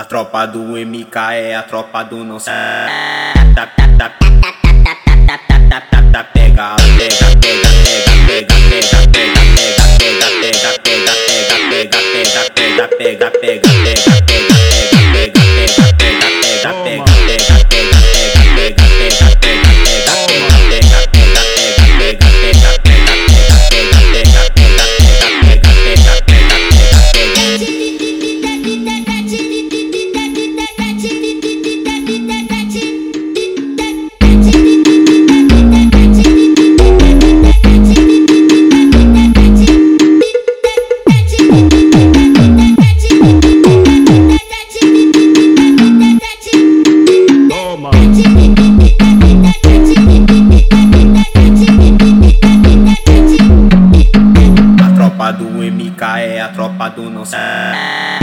A tropa do MK é a tropa do não se. Pega, A tropa do MK é a tropa do não se.